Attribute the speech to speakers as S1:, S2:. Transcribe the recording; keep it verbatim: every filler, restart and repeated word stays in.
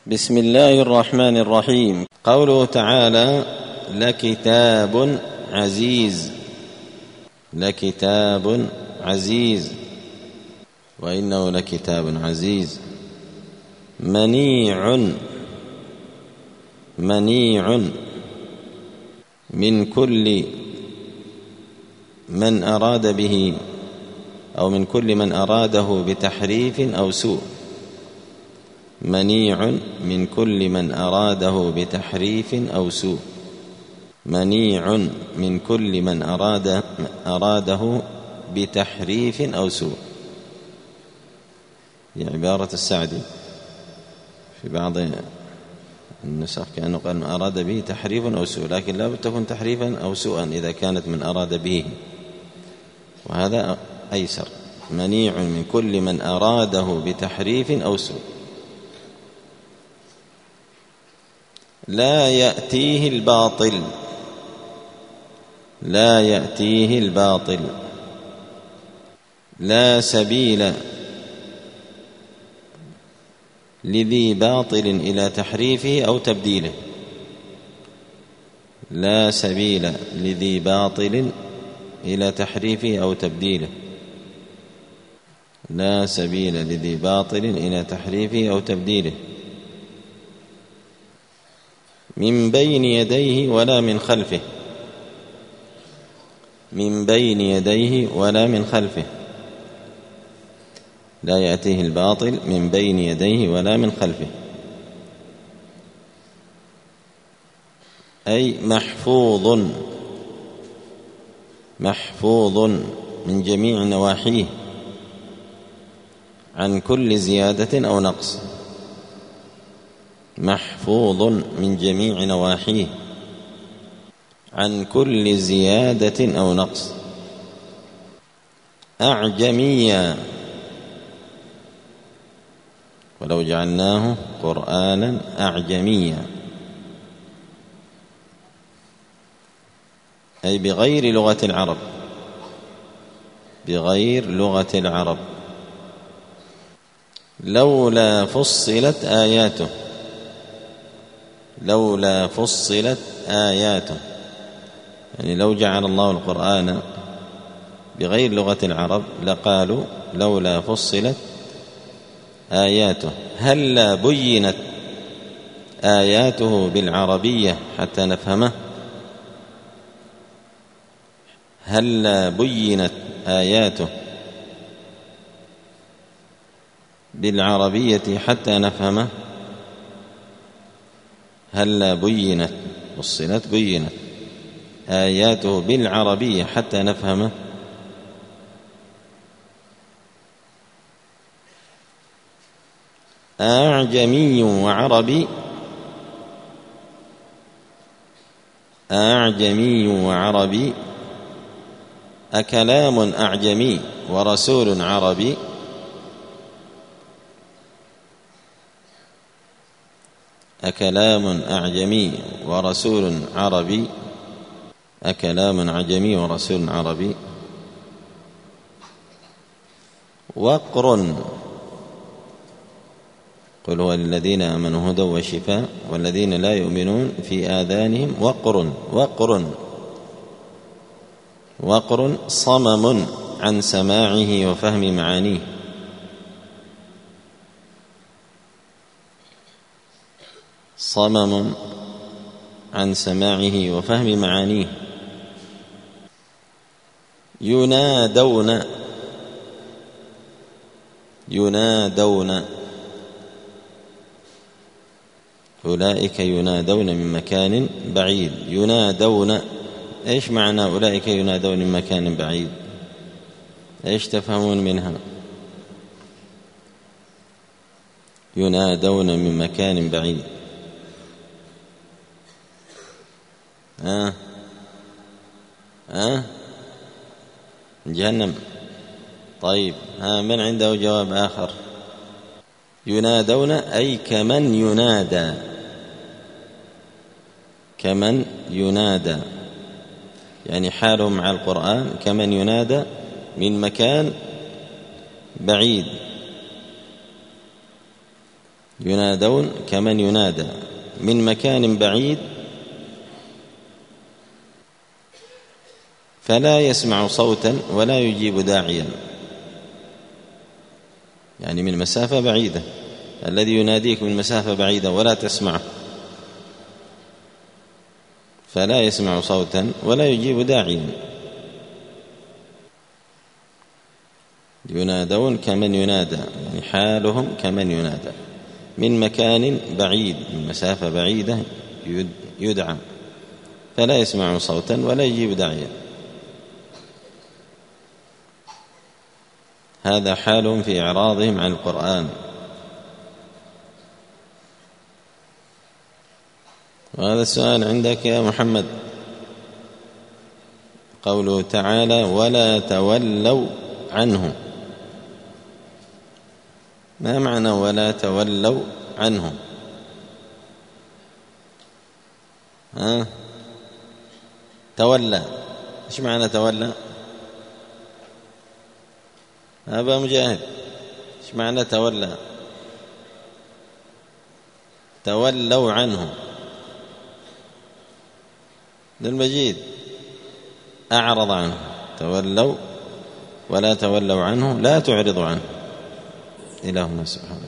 S1: بسم الله الرحمن الرحيم. قوله تعالى: لكتاب عزيز، لكتاب عزيز، وإنه لكتاب عزيز، منيع، منيع من كل من أراد به أو من كل من أراده بتحريف أو سوء، منيع من كل من أراده بتحريف أو سوء، منيع من كل من أراد أراده بتحريف أو سوء. هي عبارة السعدي في بعض النسخ كأنه قال أراد به تحريف أو سوء، لكن لا تكون تحريفا أو سوءا إذا كانت من أراد به، وهذا أيسر. منيع من كل من أراده بتحريف أو سوء. لا يأتيه الباطل، لا يأتيه الباطل، لا سبيل لذي باطل إلى تحريفه أو تبديله، لا سبيل لذي باطل إلى تحريفه أو تبديله، لا سبيل لذي باطل إلى تحريفه أو تبديله، من بين يديه ولا من خلفه، من بين يديه ولا من خلفه، لا يأتيه الباطل من بين يديه ولا من خلفه، أي محفوظ، محفوظ من جميع نواحيه عن كل زيادة أو نقص، محفوظ من جميع نواحيه عن كل زيادة أو نقص، أعجميا، ولو جعلناه قرآنا أعجميا، أي بغير لغة العرب، بغير لغة العرب، لولا فصلت آياته، لولا فصلت آياته، يعني لو جعل الله القرآن بغير لغة العرب لقالوا لولا فصلت آياته، هلا بينت آياته بالعربية حتى نفهمه، هلا بينت آياته بالعربية حتى نفهمه، هلا بينت، فصلت بينت آياته بالعربية حتى نفهمه، أعجمي وعربي، أعجمي وعربي، أكلام أعجمي ورسول عربي، أكلام أعجمي ورسول عربي، أكلام أعجمي ورسول عربي، وقر، قل هو للذين آمنوا هدى وشفاء والذين لا يؤمنون في آذانهم وقر، وقر، وقر صمم عن سماعه وفهم معانيه، صمم عن سماعه وفهم معانيه، ينادون، ينادون، أولئك ينادون من مكان بعيد، ينادون، إيش معنى أولئك ينادون من مكان بعيد؟ إيش تفهمون منها؟ ينادون من مكان بعيد، ها ها جهنم. طيب، ها من عنده جواب آخر؟ ينادون أي كمن ينادى، كمن ينادى، يعني حالهم مع القرآن كمن ينادى من مكان بعيد، ينادون كمن ينادى من مكان بعيد فلا يسمع صوتا ولا يجيب داعيا، يعني من مسافة بعيدة، الذي يناديك من مسافة بعيدة ولا تسمعه، فلا يسمع صوتا ولا يجيب داعيا. ينادون كمن ينادى، يعني حالهم كمن ينادى من مكان بعيد، من مسافة بعيدة يدعى، فلا يسمع صوتا ولا يجيب داعيا. هذا حالهم في إعراضهم عن القرآن. وهذا السؤال عندك يا محمد، قوله تعالى ولا تولوا عنه، ما معنى ولا تولوا عنه؟ ها؟ تولى، ايش معنى تولى؟ أبا مجاهد، ايش معنى تولى؟ تولوا عنه. للمجيد أعرض عنه، تولوا ولا تولوا عنه، لا تعرضوا عنه. إلهنا سبحانه.